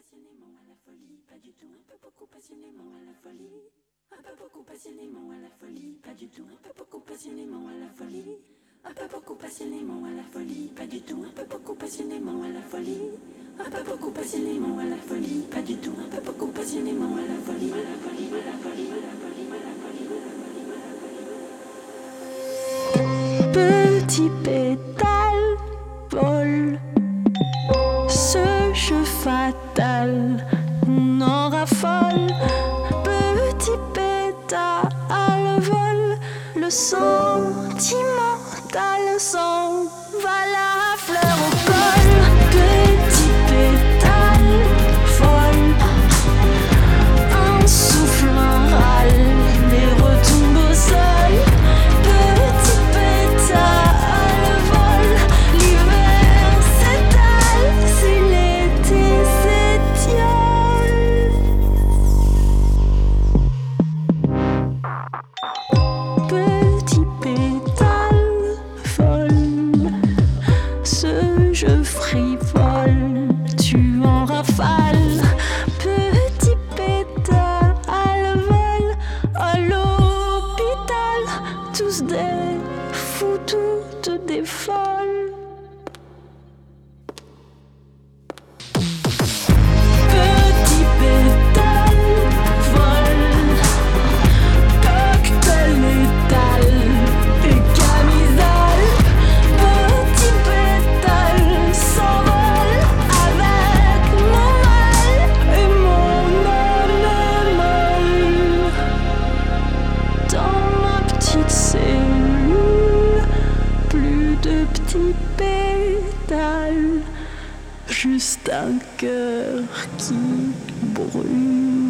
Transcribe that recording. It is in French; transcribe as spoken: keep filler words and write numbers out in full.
passionnément à la folie, pas du tout, un peu beaucoup passionnément à la folie. Un peu beaucoup passionnément à la folie, pas du tout, un peu beaucoup passionnément à la folie. Un peu beaucoup passionnément à la folie, pas du tout, un peu beaucoup passionnément à la folie. Un peu beaucoup passionnément à la folie, pas du tout, un peu beaucoup passionnément à la folie, à la folie, à la folie, à la folie, à la folie, à la folie, à la folie. Petit pétale vole, ce jeu fatal, on en raffole. Petit pétale vole, le sentimental s'en va, la fleur au col. Petit pétale vole, un souffle, un râle, et retombe au sol. Petit pétale vole, l'hiver s'étale, si l'été s'étiole. Petit pétale vole, ce jeu frivole, tu en rafales. Petit pétale vole, à l'hôpital, tous des fous, toutes des folles. Petit pétale vole, cocktail létal et camisole. Petit pétale s'envole avec mon mal et mon âme. Dans ma petite cellule, plus de petits pétales, juste un cœur qui brûle.